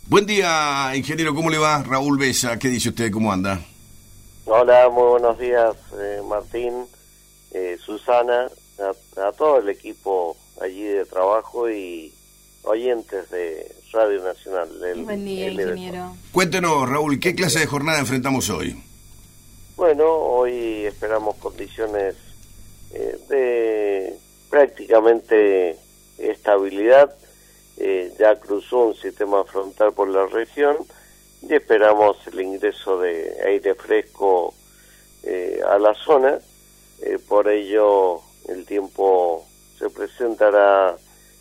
Buen día, ingeniero, ¿cómo le va? Raúl Besa, ¿qué dice usted? ¿Cómo anda? Hola, muy buenos días, Martín, Susana, a todo el equipo allí de trabajo y oyentes de Radio Nacional. Buen día, ingeniero. Cuéntenos, Raúl, ¿qué clase de jornada enfrentamos hoy? Bueno, hoy esperamos condiciones de prácticamente estabilidad. Ya cruzó un sistema frontal por la región y esperamos el ingreso de aire fresco a la zona. Por ello el tiempo se presentará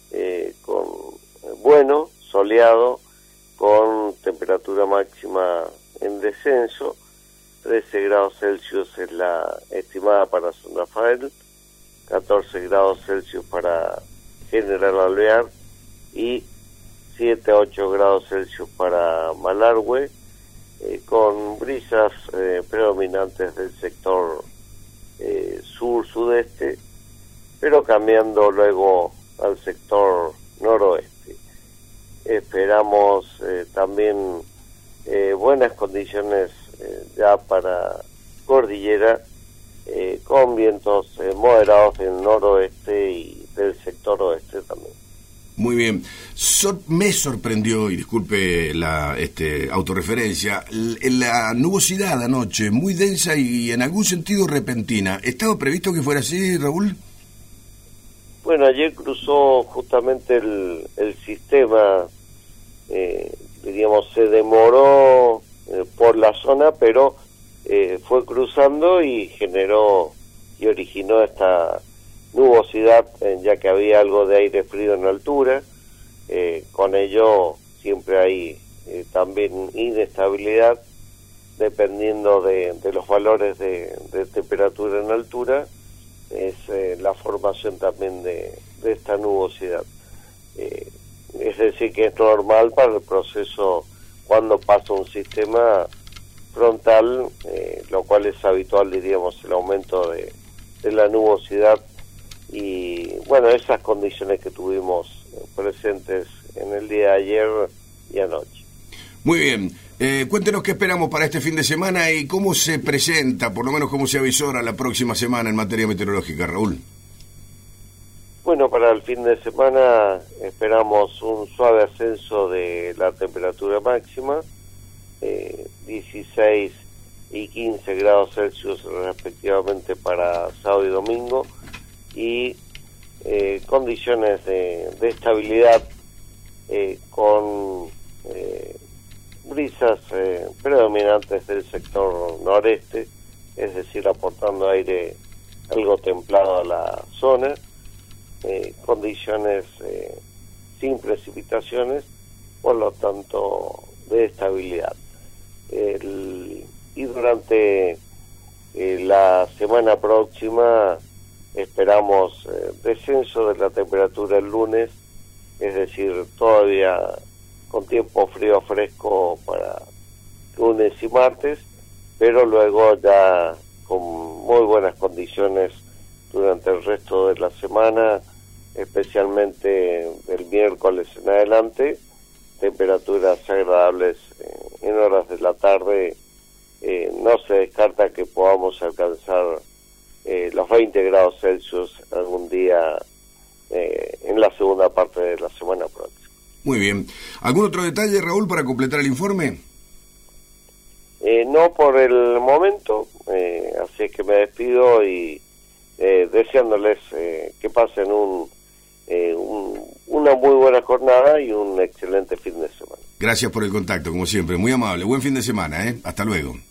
soleado, con temperatura máxima en descenso. 13 grados Celsius es la estimada para San Rafael, 14 grados Celsius para General Alvear y 7 a 8 grados Celsius para Malargüe, con brisas predominantes del sector sur-sudeste, pero cambiando luego al sector noroeste. Esperamos también buenas condiciones ya para cordillera, con vientos moderados del noroeste y del sector oeste también. Muy bien. Me sorprendió, y disculpe la autorreferencia, la nubosidad anoche, muy densa y en algún sentido repentina. ¿Estaba previsto que fuera así, Raúl? Bueno, ayer cruzó justamente el sistema, diríamos, se demoró por la zona, pero fue cruzando y generó y originó esta nubosidad, ya que había algo de aire frío en altura. Con ello siempre hay también inestabilidad dependiendo de los valores de temperatura en altura. Es la formación también de esta nubosidad. Es decir, que es normal para el proceso cuando pasa un sistema frontal, lo cual es habitual, diríamos, el aumento de la nubosidad. Y bueno, esas condiciones que tuvimos presentes en el día de ayer y anoche. Muy bien. Cuéntenos qué esperamos para este fin de semana y cómo se presenta, por lo menos cómo se avisora la próxima semana en materia meteorológica, Raúl. Bueno, para el fin de semana esperamos un suave ascenso de la temperatura máxima, 16 y 15 grados Celsius respectivamente para sábado y domingo, y condiciones de estabilidad con brisas predominantes del sector noreste, es decir, aportando aire algo templado a la zona, condiciones sin precipitaciones, por lo tanto de estabilidad. Y durante la semana próxima esperamos descenso de la temperatura el lunes, es decir, todavía con tiempo frío fresco para lunes y martes, pero luego ya con muy buenas condiciones durante el resto de la semana, especialmente del miércoles en adelante, temperaturas agradables en horas de la tarde. No se descarta que podamos alcanzar los 20 grados Celsius algún día en la segunda parte de la semana próxima. Muy bien. ¿Algún otro detalle, Raúl, para completar el informe? No por el momento, así es que me despido y deseándoles que pasen una muy buena jornada y un excelente fin de semana. Gracias por el contacto, como siempre. Muy amable. Buen fin de semana, ¿eh? Hasta luego.